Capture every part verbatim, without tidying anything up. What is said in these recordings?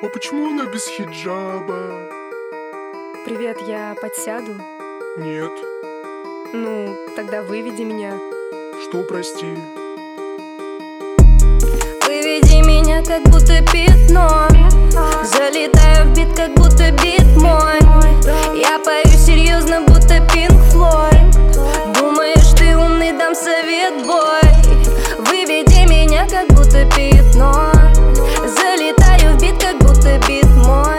А почему она без хиджаба? Привет, я подсяду? Нет. Ну, тогда выведи меня. Что, прости? Выведи меня, как будто пятно. Залетаю в бит, как будто бит мой. Я пою серьезно, будто Пинк Флойд. Думаешь, ты умный, дам совет, бой. Выведи меня, как будто пятно. Залетаю в бит, как будто бит мой.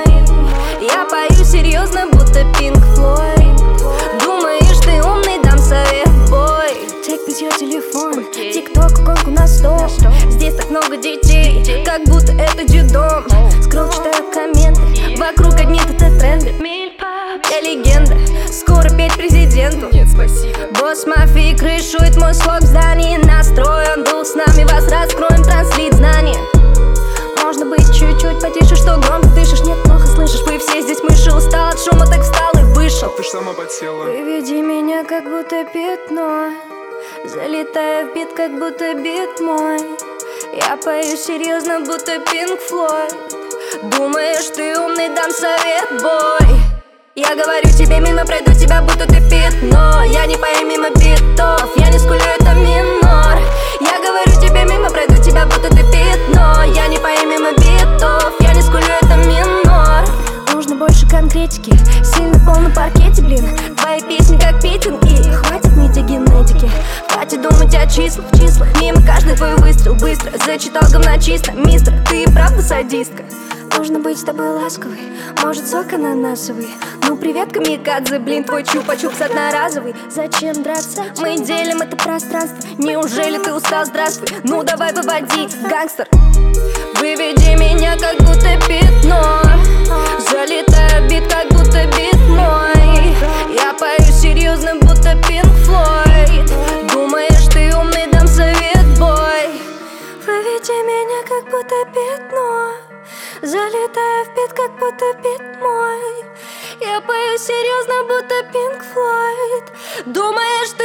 Я пою серьезно, будто Пинк Флойд. Думаешь, ты умный, дам совет, бой. Take with your телефон, тик-ток, гонку на стоп. Здесь так много детей, как будто это детдом. Скролл, читаю комменты, вокруг одни ТТ-тренды. Я легенда, скоро петь президенту. Нет, спасибо. Босс мафии крышует мой слог в здании. Настроен, был с нами, вас раскроем, транслит знания. Можно быть чуть-чуть потише, что громко дышишь. Нет, плохо слышишь, вы все здесь мыши. Устал от шума, так встал и вышел. Ты ж сама подсела. Выведи меня, как будто пятно. Залетаю в бит, как будто бит мой. Я пою серьезно, будто Пинк Флойд. Думаешь, ты умный, дам совет, бой. Я говорю тебе, мимо пройду тебя, будто ты пятно. Я не пою мимо битов, я не скулю, это минор. Я говорю тебе, мимо пройду тебя, будто ты пятно. Я не пою мимо битов, я не скулю, это минор. Нужно больше конкретики, сильно пол на паркете, блин. Твои песни как питинг, и хватит ныть о генетике. Хватит думать о числах, в числах. Мимо каждый твой выстрел, быстро зачитал говна чисто. Мистер, ты и правда садистка. Нужно быть с тобой ласковой, может сок ананасовый. Ну привет, камикадзе, блин, твой чупа-чупс одноразовый. Зачем драться? Мы делим это пространство. Неужели ты устал? Здравствуй, ну давай выводи, гангстер. Выведи меня, как будто пятно. Залетаю в бит, как будто бит мой. Я пою серьезно, будто Пинк Флойд. Думаешь, ты умный, дам совет, бой. Выведи меня, как будто пятно. Залетаю в бит, как будто бит мой. Я пою серьезно, будто Пинк Флойд. Думаешь, ты